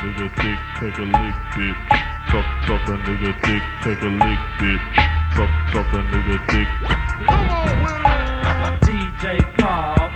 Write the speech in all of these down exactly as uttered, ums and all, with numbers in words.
nigga dick, take a lick, bitch. Suck, suck a nigga dick, take a lick, bitch. Suck, suck a nigga dick. Come on with it. D J Paul.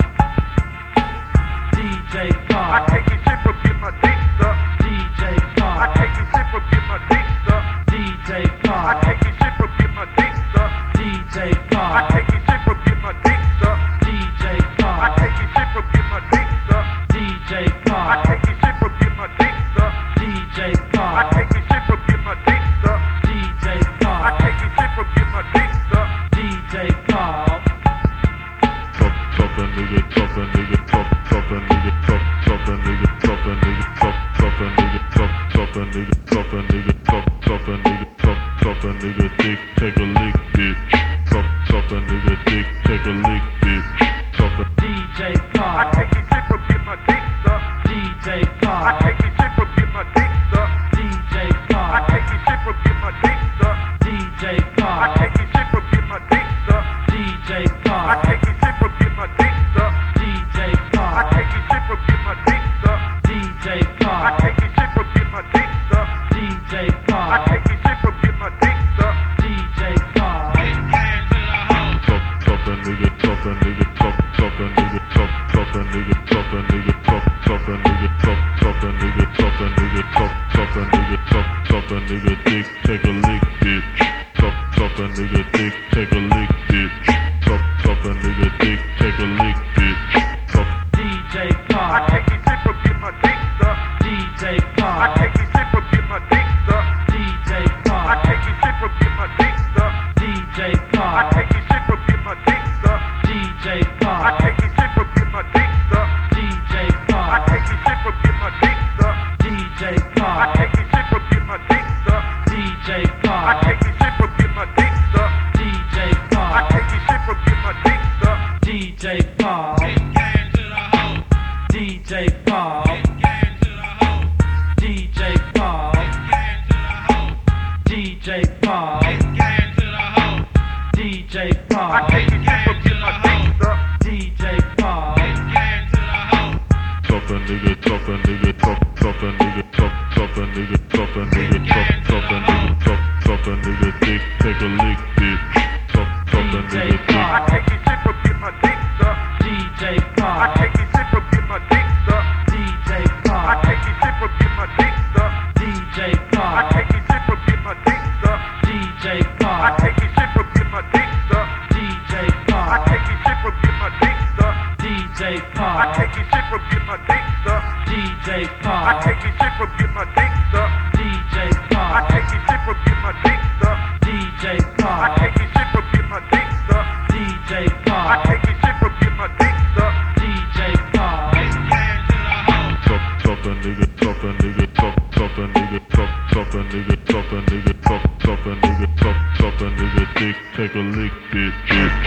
D J Paul. I take your shit from get my dick sucked. D J Paul. I take your shit from get my dick sucked. D J Paul. I take your shit from get my dick sucked. D J Paul. I take your shit from get my dick sucked. D J Paul. I take your shit from get my dick sucked. D J Paul. I take your shit from get my dick sucked. D J Paul. I take your shit from get my dick sucked. D J Paul. I take your shit from get my dick sucked. D J Paul. Suck, suck a nigga, suck a nigga, suck, suck a nigga, suck, suck a nigga, suck a nigga, suck, suck a nigga, suck, suck a nigga, suck a nigga, suck, suck a nigga, suck, suck a nigga dick, take a lick, bitch. Suck, suck a nigga dick, take a lick, bitch. Suck a D J Paul. I take your shit from get my dick sucked. D J Paul. I take your shit from get my dick sucked. D J Paul. I take your shit from get my dick sucked. D J Paul. I take your shit from get my dick sucked. D J Paul. I take your shit from get my dick sucked. D J Paul. I take your shit from get my dick sucked. D J Paul. I take your shit from get my dick sucked. D J Paul. I take your shit from get my dick sucked. D J Paul. suck, suck a nigga, suck a nigga, suck, suck a nigga, suck, suck a nigga, suck a nigga, suck, suck a nigga, suck, suck a nigga, suck a nigga, suck, suck a nigga, suck, suck a nigga dick, take a lick, bitch. Suck, suck a nigga dick, take a lick, bitch. Suck, suck a nigga dick, take a lick, bitch. Suck, D J Paul. I take your shit from get my dick sucked. D J Paul. I take your shit from get my dick sucked. D J Paul. I take your shit from get my dick sucked. D J Paul. I take your shit from get my dick sucked. D J Paul. I take your shit from get my dick sucked. D J Paul. I take your shit from get my dick sucked. D J Paul. I take your shit from get my dick sucked. D J Paul. I take your shit from get my dick sucked. D J Paul. I take your shit from get my dick sucked. D J Paul. D J Paul. D J Paul. D J Paul. D J Paul. I take your shit from get my dick sucked. D J Paul. suck a nigga, suck a nigga, suck, suck a nigga, suck, suck a nigga, suck a nigga, suck, suck a nigga, suck, suck a nigga dick, take a lick, bitch. Suck, suck a nigga dick. I take your shit from get my dick sucked. D J Paul. I take your shit from get my dick sucked. D J Paul. I take your shit from get my dick sucked. D J Paul. I take your shit from get my dick sucked. D J Paul. I take your shit from get my dick sucked. D J Paul. I take your shit from get my dick sucked. D J Paul. I take your shit from get my dick sucked. D J Paul. I take your shit from get my dick sucked. D J Paul. I take your shit from get my dick sucked. D J Paul. I take your shit from get my dick sucked. D J Paul. I take your shit from get my dick sucked. D J Paul. Suck, suck a nigga, suck a nigga, suck, suck a nigga, suck, suck a nigga, suck a nigga, suck, suck a nigga, suck, suck a nigga dick, take a lick, bitch.